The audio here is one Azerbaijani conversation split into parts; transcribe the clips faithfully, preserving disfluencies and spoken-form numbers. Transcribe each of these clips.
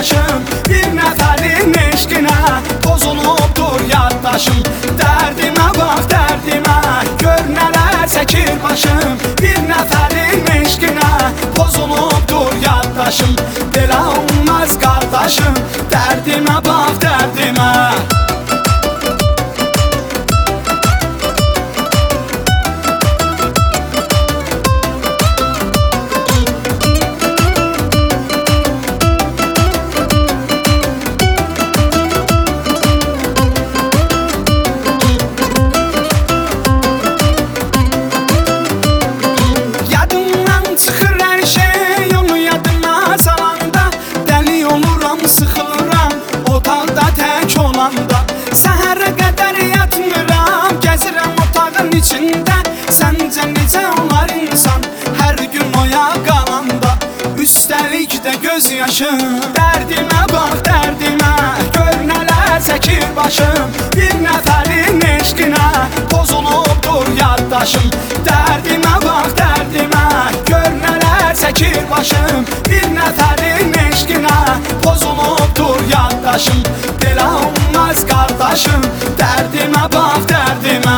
başım, bir nəfərin eşqinə pozulubdur yaddaşım. Dərdimə bax dərdimə, gör nələr çəkir başım, bir nəfərin eşqinə pozulubdur yaddaşım. Belə olmaz qardaşım, dərdimə bax dərdimə. Sıxılıram otaqda tək olanda, səhərə qədər yatmıram, gəzirəm otağın içində. Səncə necə olar insan hər gün oya qalanda, üstəlik də göz yaşım. Dərdimə bax dərdimə, gör nələr çəkir başım, bir nəfərin eşqinə pozulubdur yaddaşım. Dərdimə bax dərdimə, gör nələr çəkir başım, bir nəfərin eşqinə pozulubdur yaddaşım. Belə olmaz qardaşım, dərdimə bax dərdimə.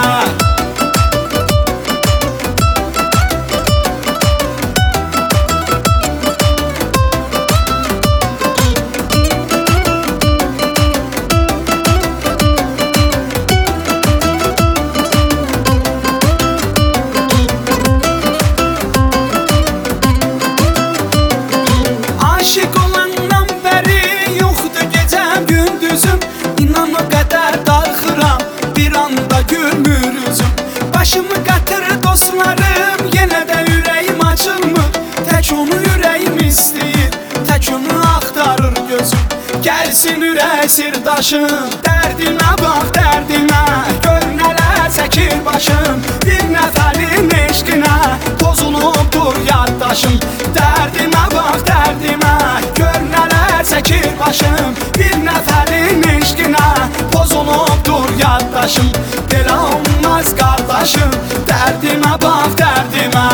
Aşık olandan bəri yoxdur gecəm gündüzüm, İnan o qədər darxıram, bir anda gülmür üzüm. Başımı qatır dostlarım, yenə də ürəyim açılmır. Tək onu ürəyim istəyir, tək onu axtarır gözüm. Gəlsin ürək sirdaşım, dərdimə bax dərdimə, gör nələr çəkir başım, bir nəfərin eşqinə pozulubdur yaddaşım. Dərdimə bax dərdimə, gör nələr çəkir başım, bir nəfərin eşqinə pozulubdur yaddaşım. Belə olmaz qardaşım, dərdimə bax dərdimə.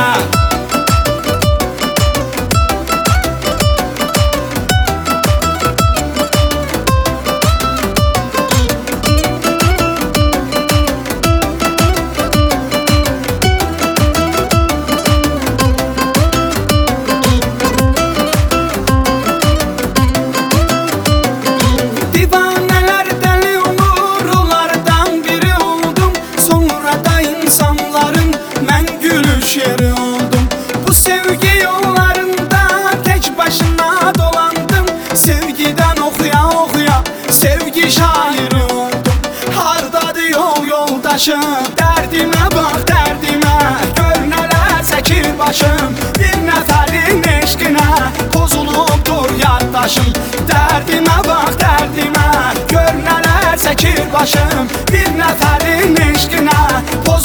Yeri oldum bu sevgi yollarında, tek başına dolandım. Sevgiden okuya okuya sevgi şairi oldum. Hardadır yol yoldaşım, dərdimə bax dərdimə, gör nələr çəkir başım, bir nəfərin eşqinə pozulubdur yaddaşım. Dərdimə bax dərdimə, gör nələr çəkir başım, bir nəfərin eşqinə pozulubdur